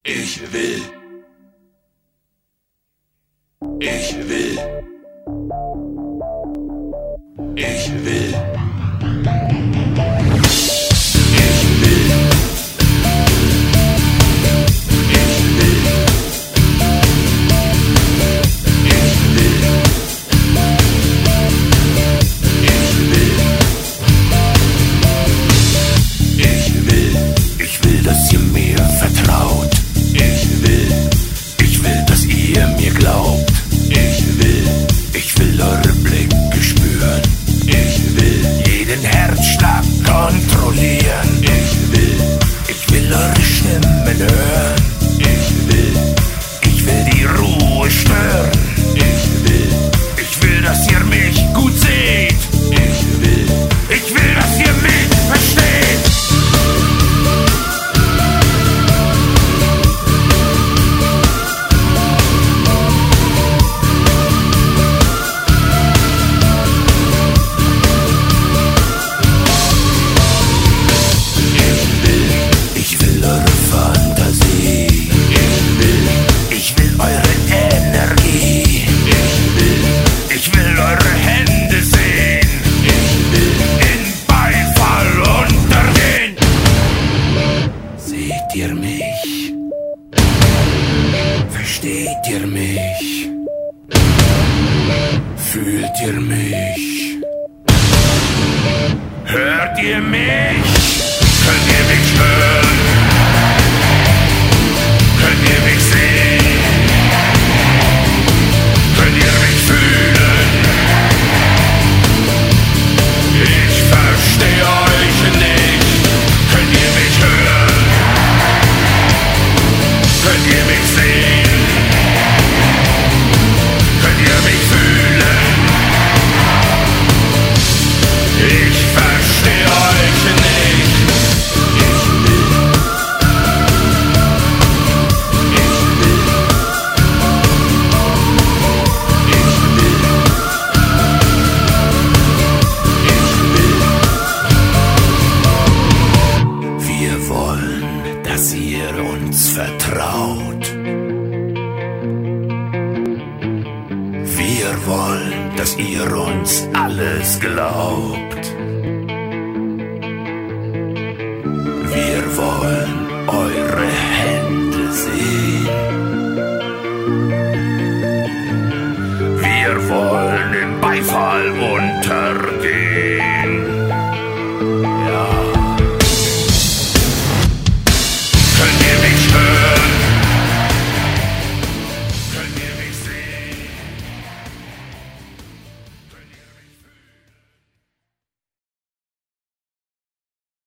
Ich will. Ich will. Ich will. Dass ihr mir vertraut. Ich will, dass ihr mir glaubt. Ich will eure Blicke spüren. Jeden Herzschlag kontrollieren. Ich will eure Stimmen hören. Ich will die Ruhe stören. Ich will, dass ihr mich gut seht. Ich will, dass ihr mich versteht. Ihr mich? Versteht ihr mich? Fühlt ihr mich? Hört ihr mich? Könnt ihr mich hören? Könnt ihr mich sehen? Könnt ihr mich fühlen? Ich verstehe euch nicht. Könnt ihr mich hören? Könnt ihr mich sehen? Könnt ihr mich fühlen? Ich verstehe euch nicht. Wir wollen, dass ihr uns vertraut. Wir wollen, dass ihr uns alles glaubt.